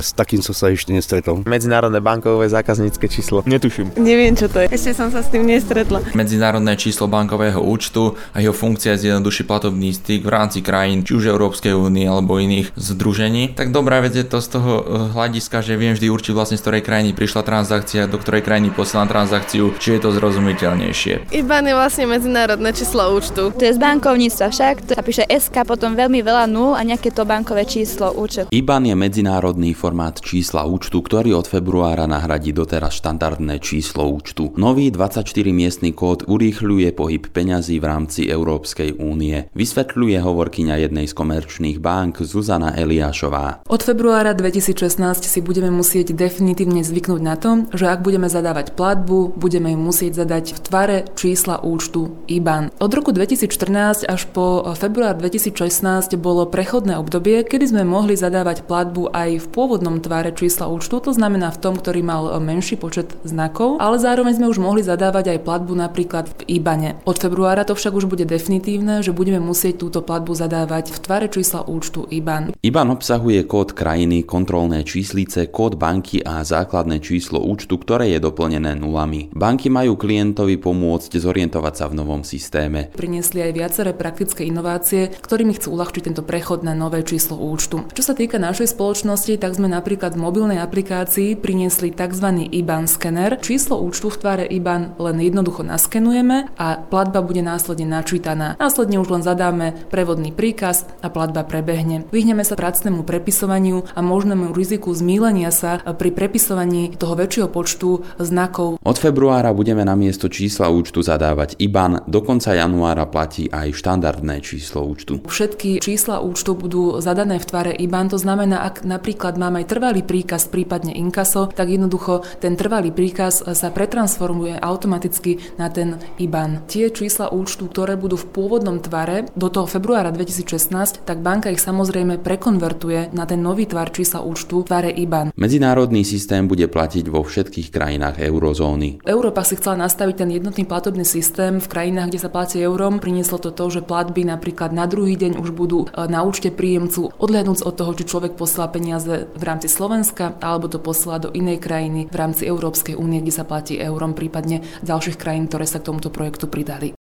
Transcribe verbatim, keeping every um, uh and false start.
s takým som sa ešte nestretol. Medzinárodné bankové zákaznícke číslo. Netuším. Neviem, čo to je. Ešte som sa s tým nestretla. Medzinárodné číslo bankového účtu a jeho funkcia zjednoduší platobný styk v rámci krajín, či už Európskej únie alebo iných združení. Tak dobrá vec je to z toho hľadiska, že viem vždy určiť vlastne z ktorej krajiny prišla transakcia, do ktorej krajiny posielam transakciu, či je to zrozumiteľnejšie. í ban je vlastne medzinárodné číslo účtu. To je z bankovníctva však, to sa píše es ká, potom veľmi veľa nul a nejaké to bankové číslo účet. í ban je medzinárodný formát čísla účtu, ktorý od februára nahradí doteraz štandardné číslo účtu. Nový dvadsaťštyri miestny kód urýchľuje pohyb peňazí v rámci Európskej únie. Vysvetľuje hovorkyňa jednej z komerčných bank Zuzana Eliášová. Od februára dvetisícšestnásť si budeme musieť definitívne zvyknúť na to, že ak budeme zadávať platbu, budeme ju musieť zadať v tvare čísla účtu í ban. Od roku dvetisícštrnásť až po február dvetisícšestnásť bolo prechodné obdobie, kedy sme mohli zadávať platbu aj v pôvodnom tvare čísla účtu, to znamená v tom, ktorý mal menší počet znakov, ale zároveň sme už mohli zadávať aj platbu napríklad v í bane. Od februára to však už bude definitívne, že budeme musieť túto platbu zadávať v tvare čísla účtu í ban. í ban obsahuje kód krajiny, kontrolné číslice, kód banky a základné číslo účtu, ktoré je doplnené nulami. Banky majú klientovi pomôcť zorientovať sa v novom systéme. Priniesli aj viaceré praktické inovácie, ktorými chcú uľahčiť tento prechod na nové číslo účtu. Čo sa týka našej spoločnosti, tak sme napríklad v mobilnej aplikácii priniesli tzv. í ban skener. Číslo účtu v tvare í ban len jednoducho naskenujeme a platba bude následne načítaná. Následne už len zadáme prevodný príkaz a platba prebehne. Vyhneme sa pracnému prepisovaniu a možnému riziku zmýlenia sa pri prepisovaní toho väčšieho počtu znakov. Od februára budeme namiesto čísla účtu zadávať í ban, do konca januára platí aj štandardné číslo účtu. Všetky čísla účtu budú zadané v tvare í ban, to znamená, ak napríklad máme aj trvalý príkaz, prípadne inkaso, tak jednoducho ten trvalý príkaz sa pretransformuje automaticky na ten í ban. Tie čísla účtu, ktoré budú v pôvodnom tvare do toho februára dvetisícšestnásť, tak banka ich samozrejme prekonvertuje na ten nový tvar čísla účtu v tvare í ban. Medzinárodný systém bude platiť vo všetkých krajinách eurozóny. Európa si chcela nastaviť ten jednotný platobný systém v krajinách, kde sa platí eurom. Prinieslo to to, že platby napríklad na druhý deň už budú na účte príjemcu, odhľadnúc od toho, či človek posiela peniaze v rámci Slovenska alebo to posiela do inej krajiny v rámci Európskej únie, kde sa platí eurom, prípadne ďalších krajín, ktoré sa k tomuto projektu pridali.